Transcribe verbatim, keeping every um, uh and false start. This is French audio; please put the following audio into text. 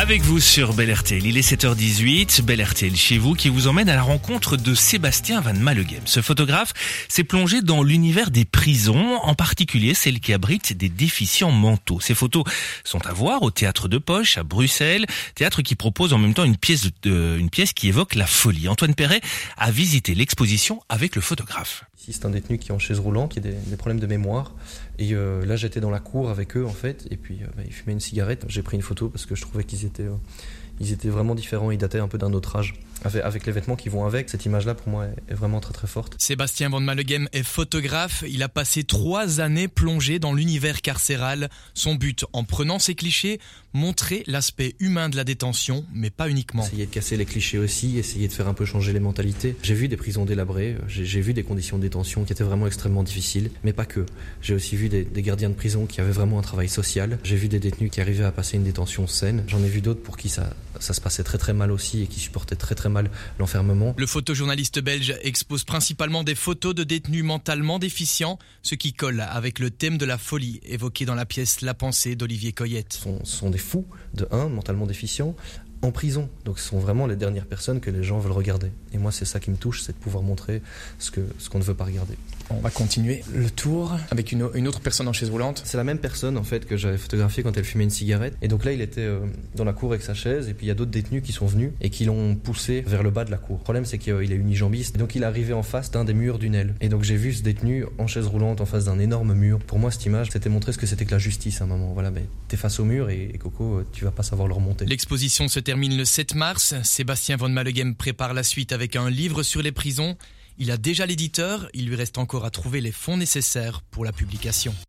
Avec vous sur Bel R T L, il est sept heures dix-huit, Bel R T L chez vous qui vous emmène à la rencontre de Sébastien Van Malleghem. Ce photographe s'est plongé dans l'univers des prisons, en particulier celles qui abritent des déficients mentaux. Ces photos sont à voir au Théâtre de Poche à Bruxelles, théâtre qui propose en même temps une pièce, de, une pièce qui évoque la folie. Antoine Perret a visité l'exposition avec le photographe. Ici, c'est un détenu qui est en chaise roulante, qui a des, des problèmes de mémoire. Et euh, là, j'étais dans la cour avec eux, en fait, et puis euh, bah, ils fumaient une cigarette. J'ai pris une photo parce que je trouvais qu'ils étaient, euh, ils étaient vraiment différents, ils dataient un peu d'un autre âge. Avec, avec les vêtements qui vont avec, cette image-là, pour moi, est, est vraiment très très forte. Sébastien Van Malleghem est photographe. Il a passé trois années plongé dans l'univers carcéral. Son but, en prenant ces clichés, montrer l'aspect humain de la détention, mais pas uniquement. Essayer de casser les clichés aussi, essayer de faire un peu changer les mentalités. J'ai vu des prisons délabrées, j'ai, j'ai vu des conditions de détention qui étaient vraiment extrêmement difficiles, mais pas que. J'ai aussi vu des, des gardiens de prison qui avaient vraiment un travail social. J'ai vu des détenus qui arrivaient à passer une détention saine. J'en ai vu d'autres pour qui ça, ça se passait très très mal aussi et qui supportaient très très mal l'enfermement. Le photojournaliste belge expose principalement des photos de détenus mentalement déficients, ce qui colle avec le thème de la folie évoqué dans la pièce La Pensée d'Olivier Coyette. Ce sont, ce sont des fous, de un, mentalement déficients, en prison. Donc ce sont vraiment les dernières personnes que les gens veulent regarder. Et moi, c'est ça qui me touche, c'est de pouvoir montrer ce, que, ce qu'on ne veut pas regarder. On va continuer le tour avec une, une autre personne en chaise roulante. C'est la même personne en fait que j'avais photographiée quand elle fumait une cigarette. Et donc là, il était euh, dans la cour avec sa chaise. Et puis il y a d'autres détenus qui sont venus et qui l'ont poussé vers le bas de la cour. Le problème, c'est qu'il est unijambiste. Et donc il est arrivé en face d'un des murs d'une aile. Et donc j'ai vu ce détenu en chaise roulante en face d'un énorme mur. Pour moi, cette image, c'était montrer ce que c'était que la justice à un moment. Voilà, mais t'es face au mur et, et Coco, tu vas pas savoir le remonter. L'exposition se termine le sept mars. Sébastien Van Malleghem prépare la suite avec un livre sur les prisons. Il a déjà l'éditeur, il lui reste encore à trouver les fonds nécessaires pour la publication.